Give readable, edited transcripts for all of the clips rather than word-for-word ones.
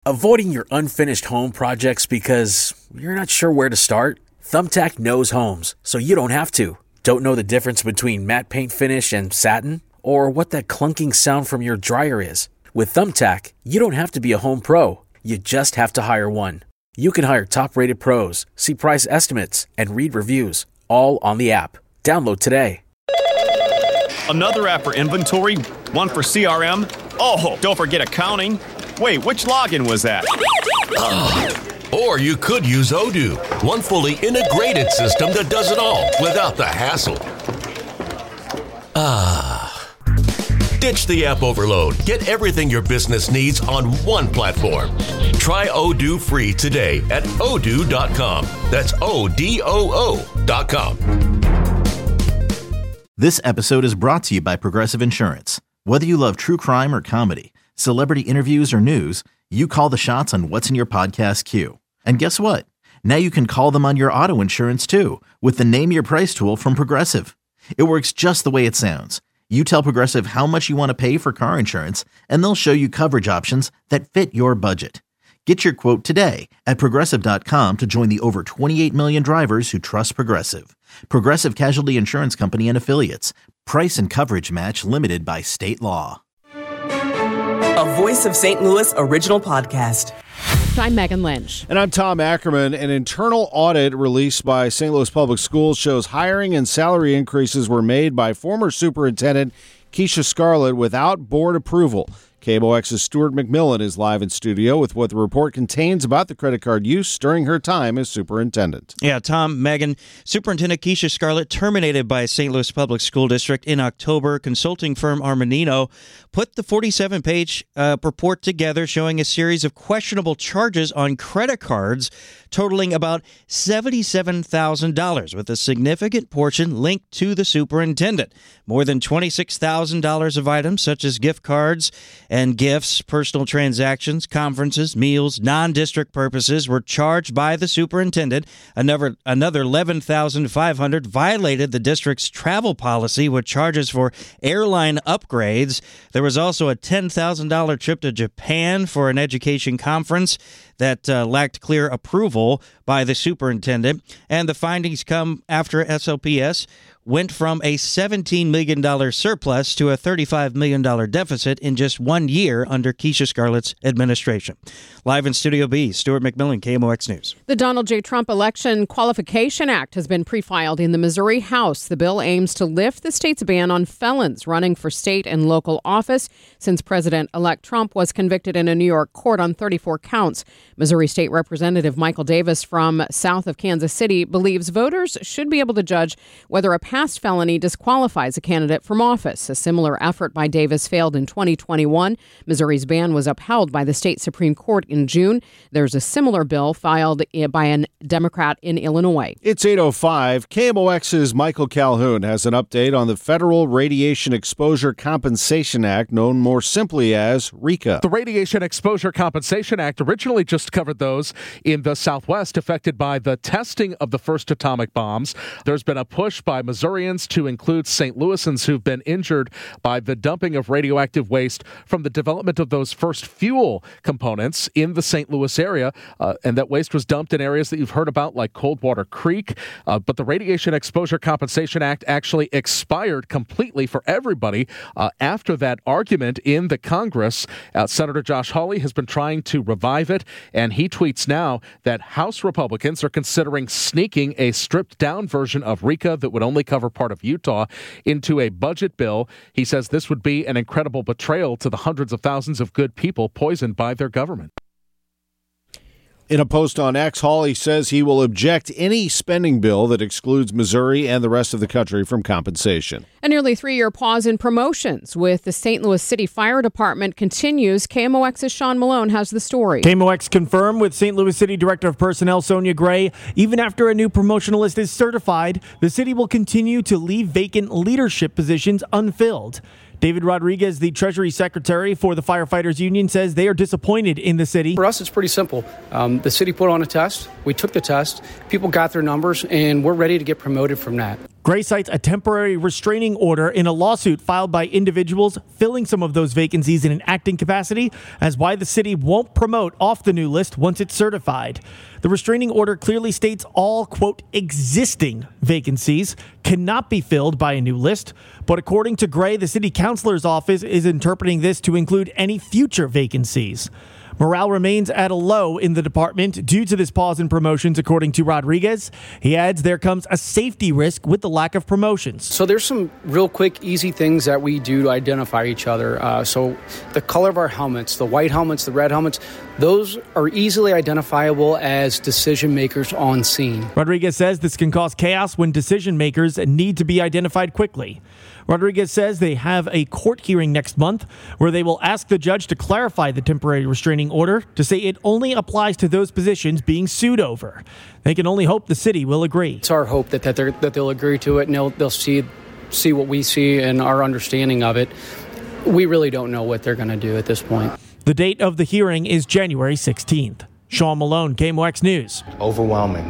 Avoiding your unfinished home projects because you're not sure where to start? Thumbtack knows homes, so you don't have to. Don't know the difference between matte paint finish and satin? Or what that clunking sound from your dryer is? With Thumbtack, you don't have to be a home pro. You just have to hire one. You can hire top-rated pros, see price estimates, and read reviews, all on the app. Download today. Another app for inventory, one for CRM. Oh, don't forget accounting. Wait, which login was that? Or you could use Odoo, one fully integrated system that does it all without the hassle. Ditch the app overload. Get everything your business needs on one platform. Try Odoo free today at odoo.com. That's ODOO.com. This episode is brought to you by Progressive Insurance. Whether you love true crime or comedy, celebrity interviews or news, you call the shots on what's in your podcast queue. And guess what? Now you can call them on your auto insurance too with the Name Your Price tool from Progressive. It works just the way it sounds. You tell Progressive how much you want to pay for car insurance, and they'll show you coverage options that fit your budget. Get your quote today at Progressive.com to join the over 28 million drivers who trust Progressive. Progressive Casualty Insurance Company and Affiliates. Price and coverage match limited by state law. A Voice of St. Louis original podcast. I'm Megan Lynch. And I'm Tom Ackerman. An internal audit released by St. Louis Public Schools shows hiring and salary increases were made by former Superintendent Keisha Scarlett without board approval. KMOX's Stuart McMillan is live in studio with what the report contains about the credit card use during her time as superintendent. Yeah, Tom, Megan, Superintendent Keisha Scarlett terminated by St. Louis Public School District in October. Consulting firm Armanino put the 47-page report together showing a series of questionable charges on credit cards totaling about $77,000, with a significant portion linked to the superintendent. More than $26,000 of items such as gift cards and gifts, personal transactions, conferences, meals, non-district purposes were charged by the superintendent. Another $11,500 violated the district's travel policy with charges for airline upgrades. There was also a $10,000 trip to Japan for an education conference that lacked clear approval by the superintendent. And the findings come after SLPS went from a $17 million surplus to a $35 million deficit in just 1 year under Keisha Scarlett's administration. Live in Studio B, Stuart McMillan, KMOX News. The Donald J. Trump Election Qualification Act has been pre-filed in the Missouri House. The bill aims to lift the state's ban on felons running for state and local office since President-elect Trump was convicted in a New York court on 34 counts. Missouri State Representative Michael Davis from south of Kansas City believes voters should be able to judge whether a past felony disqualifies a candidate from office. A similar effort by Davis failed in 2021. Missouri's ban was upheld by the state Supreme Court in June. There's a similar bill filed by a Democrat in Illinois. It's 8:05. KMOX's Michael Calhoun has an update on the Federal Radiation Exposure Compensation Act, known more simply as RECA. The Radiation Exposure Compensation Act originally just covered those in the Southwest affected by the testing of the first atomic bombs. There's been a push by Missourians to include St. Louisans who've been injured by the dumping of radioactive waste from the development of those first fuel components in the St. Louis area. And that waste was dumped in areas that you've heard about, like Coldwater Creek. But the Radiation Exposure Compensation Act actually expired completely for everybody after that argument in the Congress. Senator Josh Hawley has been trying to revive it, and he tweets now that House Republicans are considering sneaking a stripped-down version of RECA that would only cover part of Utah into a budget bill. He says this would be an incredible betrayal to the hundreds of thousands of good people poisoned by their government. In a post on X, Hawley says he will object any spending bill that excludes Missouri and the rest of the country from compensation. A nearly 3-year pause in promotions with the St. Louis City Fire Department continues. KMOX's Sean Malone has the story. KMOX confirmed with St. Louis City Director of Personnel Sonia Gray, even after a new promotional list is certified, the city will continue to leave vacant leadership positions unfilled. David Rodriguez, the Treasury Secretary for the Firefighters Union, says they are disappointed in the city. For us, it's pretty simple. The city put on a test. We took the test. People got their numbers, and we're ready to get promoted from that. Gray cites a temporary restraining order in a lawsuit filed by individuals filling some of those vacancies in an acting capacity as why the city won't promote off the new list once it's certified. The restraining order clearly states all, quote, existing vacancies cannot be filled by a new list. But according to Gray, the city councilor's office is interpreting this to include any future vacancies. Morale remains at a low in the department due to this pause in promotions, according to Rodriguez. He adds there comes a safety risk with the lack of promotions. So there's some real quick, easy things that we do to identify each other. So the color of our helmets, the white helmets, the red helmets, those are easily identifiable as decision makers on scene. Rodriguez says this can cause chaos when decision makers need to be identified quickly. Rodriguez says they have a court hearing next month where they will ask the judge to clarify the temporary restraining order to say it only applies to those positions being sued over. They can only hope the city will agree. It's our hope that they'll agree to it and they'll see what we see and our understanding of it. We really don't know what they're going to do at this point. The date of the hearing is January 16th. Sean Malone, KMOX News. Overwhelming.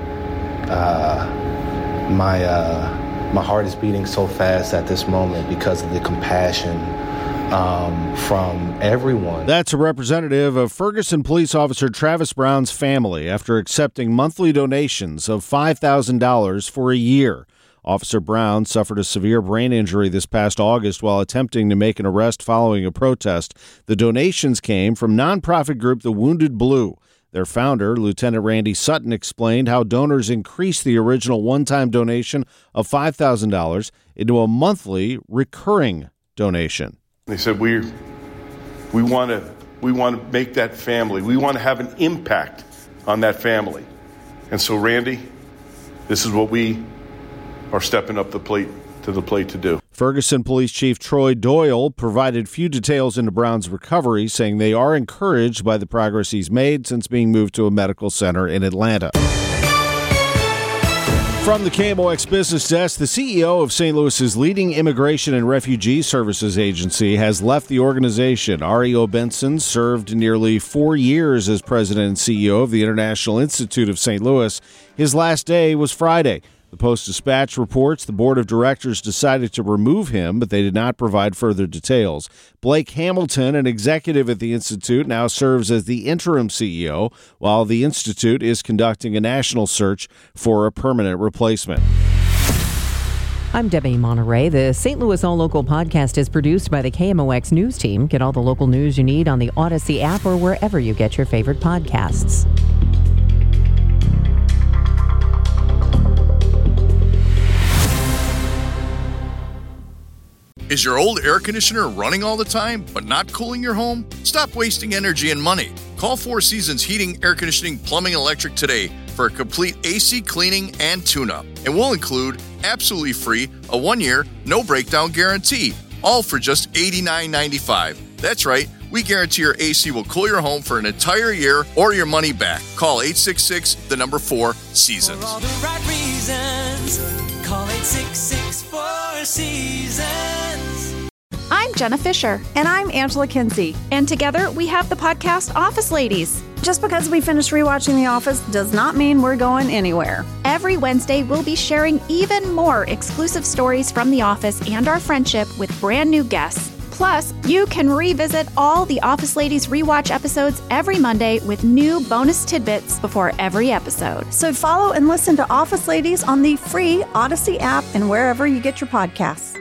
My heart is beating so fast at this moment because of the compassion from everyone. That's a representative of Ferguson police officer Travis Brown's family after accepting monthly donations of $5,000 for a year. Officer Brown suffered a severe brain injury this past August while attempting to make an arrest following a protest. The donations came from nonprofit group The Wounded Blue. Their founder, Lieutenant Randy Sutton, explained how donors increased the original one-time donation of $5,000 into a monthly recurring donation. They said, we want to make that family. We want to have an impact on that family. And so, Randy, this is what we are stepping up to the plate to do. Ferguson Police Chief Troy Doyle provided few details into Brown's recovery, saying they are encouraged by the progress he's made since being moved to a medical center in Atlanta. From the KMOX Business Desk, the CEO of St. Louis's leading immigration and refugee services agency has left the organization. Ario Benson served nearly 4 years as president and CEO of the International Institute of St. Louis. His last day was Friday. The Post-Dispatch reports the board of directors decided to remove him, but they did not provide further details. Blake Hamilton, an executive at the Institute, now serves as the interim CEO, while the Institute is conducting a national search for a permanent replacement. I'm Debbie Monterey. The St. Louis All Local podcast is produced by the KMOX News team. Get all the local news you need on the Odyssey app or wherever you get your favorite podcasts. Is your old air conditioner running all the time, but not cooling your home? Stop wasting energy and money. Call Four Seasons Heating, Air Conditioning, Plumbing, and Electric today for a complete AC cleaning and tune-up. And we'll include, absolutely free, a 1-year, no-breakdown guarantee, all for just $89.95. That's right, we guarantee your AC will cool your home for an entire year or your money back. Call 866-4-SEASONS. For all the right reasons, call 866-4-SEASONS. I'm Jenna Fisher. And I'm Angela Kinsey. And together we have the podcast Office Ladies. Just because we finished rewatching The Office does not mean we're going anywhere. Every Wednesday, we'll be sharing even more exclusive stories from The Office and our friendship with brand new guests. Plus, you can revisit all the Office Ladies rewatch episodes every Monday with new bonus tidbits before every episode. So follow and listen to Office Ladies on the free Odyssey app and wherever you get your podcasts.